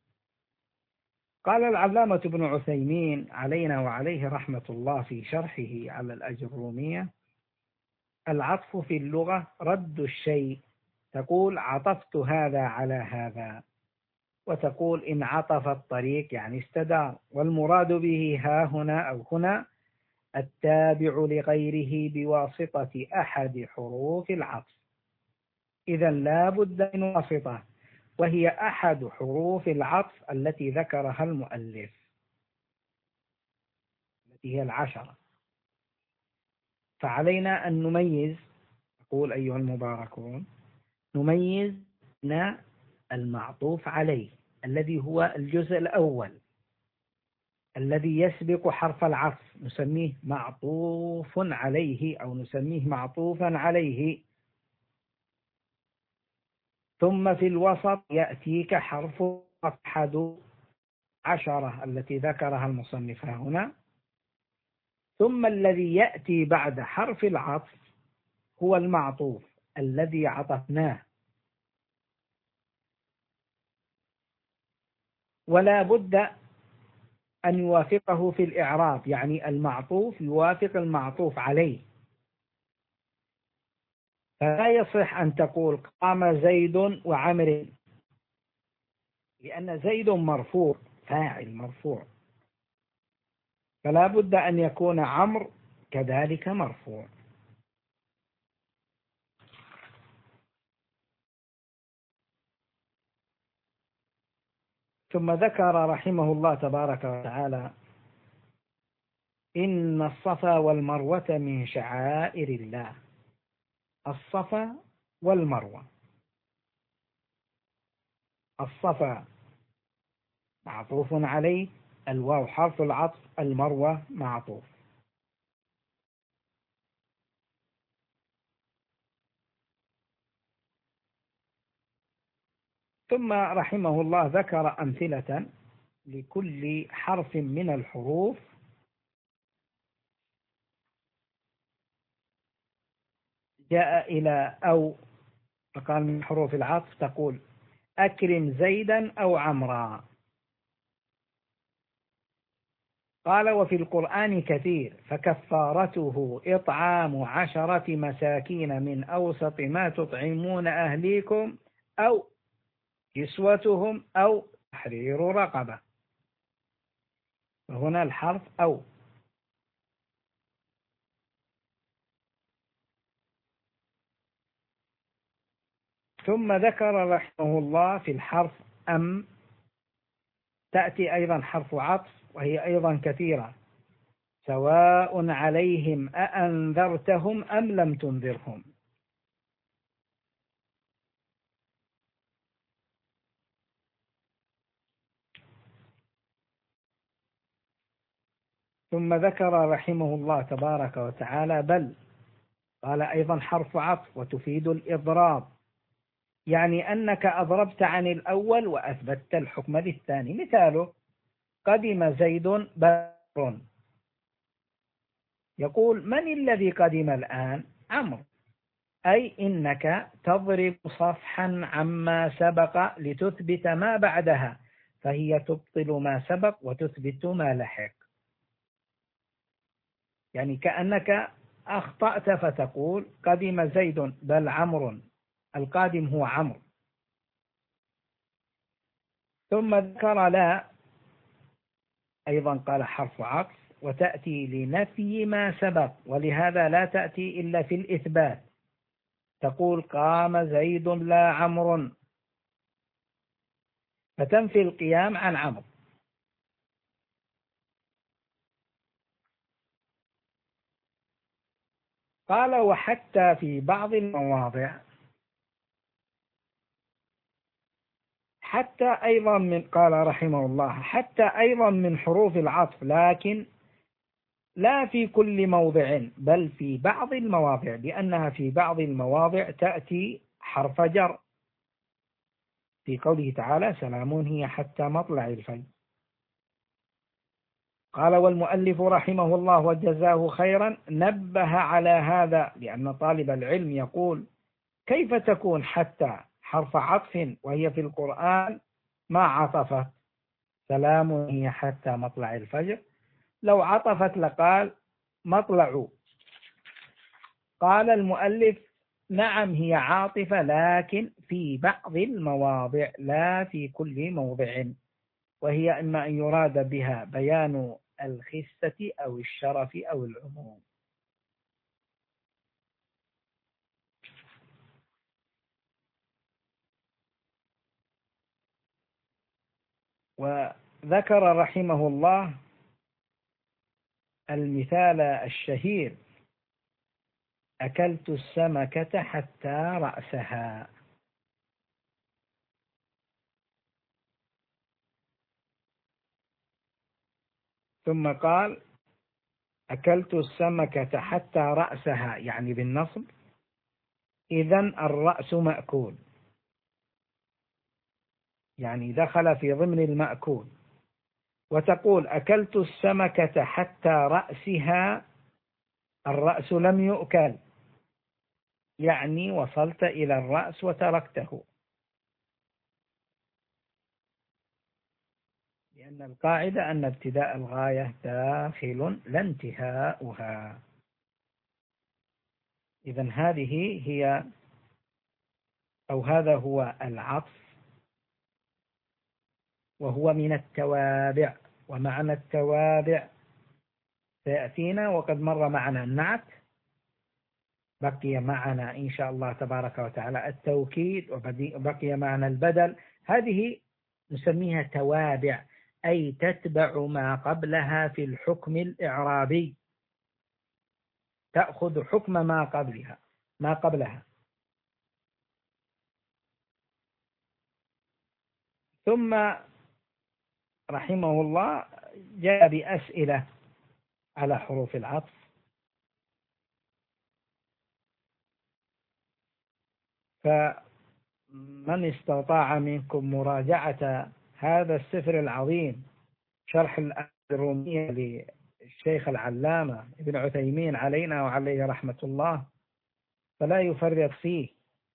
قال العلامة ابن عثيمين علينا وعليه رحمة الله في شرحه على الأجرومية: العطف في اللغة رد الشيء. تقول عطفت هذا على هذا، وتقول إن عطف الطريق يعني استدار، والمراد به ها هنا أو هنا التابع لغيره بواسطة أحد حروف العطف. إذا لا بد من واسطة، وهي أحد حروف العطف التي ذكرها المؤلف، التي هي العشرة. فعلينا أن نميز، أقول أيها المباركون، نميز المعطوف عليه الذي هو الجزء الأول الذي يسبق حرف العطف، نسميه معطوف عليه أو نسميه معطوفا عليه. ثم في الوسط يأتيك حرف أحد عشرة التي ذكرها المصنف هنا. ثم الذي يأتي بعد حرف العطف هو المعطوف الذي عطفناه. ولا بد أن يوافقه في الإعراب، يعني المعطوف يوافق المعطوف عليه. فلا يصح أن تقول قام زيد وعمر، لأن زيد مرفوع، فاعل مرفوع، فلا بد أن يكون عمرو كذلك مرفوع. ثم ذكر رحمه الله تبارك وتعالى: إن الصفا والمروة من شعائر الله. الصفا والمروة، الصفا معطوف عليه، الواو حرف العطف، المروة معطوف. ثم رحمه الله ذكر أمثلة لكل حرف من الحروف جاء إلى أو، فقال من حروف العطف تقول أكرم زيدا أو عمرا. قال وفي القرآن كثير، فكفارته إطعام عشرة مساكين من أوسط ما تطعمون أهليكم أو كسوتهم أو تحرير رقبة. وهنا الحرف أو. ثم ذكر رحمه الله في الحرف أم، تأتي أيضا حرف عطف وهي أيضا كثيرة، سواء عليهم أأنذرتهم أم لم تنذرهم. ثم ذكر رحمه الله تبارك وتعالى بل، قال أيضا حرف عطف وتفيد الإضراب، يعني أنك أضربت عن الأول وأثبتت الحكم للثاني. مثاله قدم زيد بكر، يقول من الذي قدم الآن؟ عمرو، أي إنك تضرب صفحا عما سبق لتثبت ما بعدها، فهي تبطل ما سبق وتثبت ما لحق. يعني كأنك أخطأت فتقول قدم زيد بل عمرو، القادم هو عمرو. ثم ذكر لا، أيضا قال حرف عطف وتأتي لنفي ما سبق، ولهذا لا تأتي إلا في الإثبات، تقول قام زيد لا عمرو، فتنفي القيام عن عمرو. قال وحتى في بعض المواضع، حتى أيضا من، قال رحمه الله حتى أيضا من حروف العطف، لكن لا في كل موضع بل في بعض المواضع، لأنها في بعض المواضع تأتي حرف جر، في قوله تعالى سلام هي حتى مطلع الفجر. قال والمؤلف رحمه الله وجزاه خيرا نبه على هذا، لأن طالب العلم يقول كيف تكون حتى حرف عطف وهي في القرآن ما عطفت سلام هي حتى مطلع الفجر؟ لو عطفت لقال مطلع. قال المؤلف نعم هي عاطفة، لكن في بعض المواضع لا في كل موضع، وهي إما أن يراد بها بيان الخسة أو الشرف أو العموم. وذكر رحمه الله المثال الشهير أكلت السمكة حتى رأسها. ثم قال أكلت السمكة حتى رأسها، يعني بالنصب، إذن الرأس مأكول، يعني دخل في ضمن المأكول. وتقول أكلت السمكة حتى رأسها، الرأس لم يؤكل، يعني وصلت إلى الرأس وتركته، لأن القاعدة أن ابتداء الغاية داخل لا انتهاؤها. إذن هذه هي أو هذا هو العطف، وهو من التوابع. ومعنى التوابع سيأتينا، وقد مر معنا النعت، بقي معنا إن شاء الله تبارك وتعالى التوكيد، وبقي معنا البدل. هذه نسميها توابع، أي تتبع ما قبلها في الحكم الإعرابي، تأخذ حكم ما قبلها ما قبلها. ثم رحمه الله جاء بأسئلة على حروف العطف، من استطاع منكم مراجعة هذا السفر العظيم شرح الأجرومية للشيخ العلامة ابن عثيمين علينا وعليه رحمة الله فلا يفرط فيه،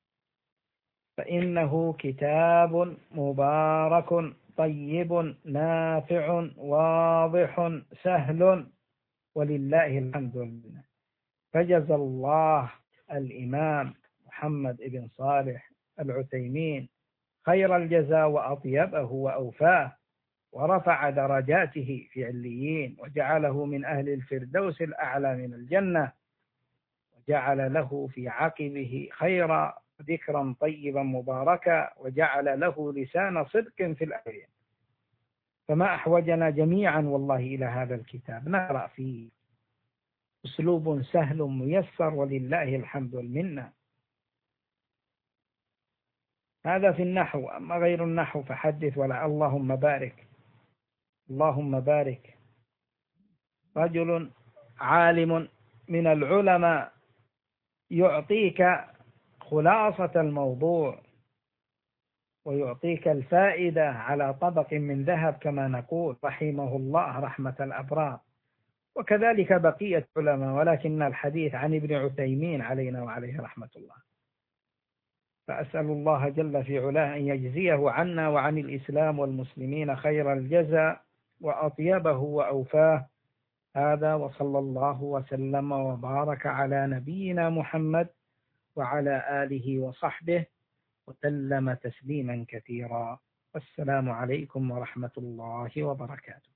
فإنه كتاب مبارك طيب نافع واضح سهل ولله الحمد لله. فجزى الله الإمام محمد بن صالح العثيمين خير الجزاء وأطيبه وأوفاه، ورفع درجاته في عليين، وجعله من أهل الفردوس الأعلى من الجنة، وجعل له في عقبه خيرا ذكرا طيبا مباركا، وجعل له لسان صدق في الآخرين. فما أحوجنا جميعا والله إلى هذا الكتاب نقرأ فيه أسلوب سهل ميسر ولله الحمد والمنة. هذا في النحو، أما غير النحو فحدث ولا. اللهم بارك اللهم بارك. رجل عالم من العلماء يعطيك خلاصة الموضوع ويعطيك الفائدة على طبق من ذهب كما نقول، رحمه الله رحمة الأبرار. وكذلك بقية العلماء، ولكن الحديث عن ابن عثيمين علينا وعليه رحمة الله. فأسأل الله جل في علاه أن يجزيه عنا وعن الإسلام والمسلمين خير الجزاء وأطيبه وأوفاه. هذا وصلى الله وسلم وبارك على نبينا محمد وعلى آله وصحبه وسلم تسليما كثيرا. والسلام عليكم ورحمة الله وبركاته.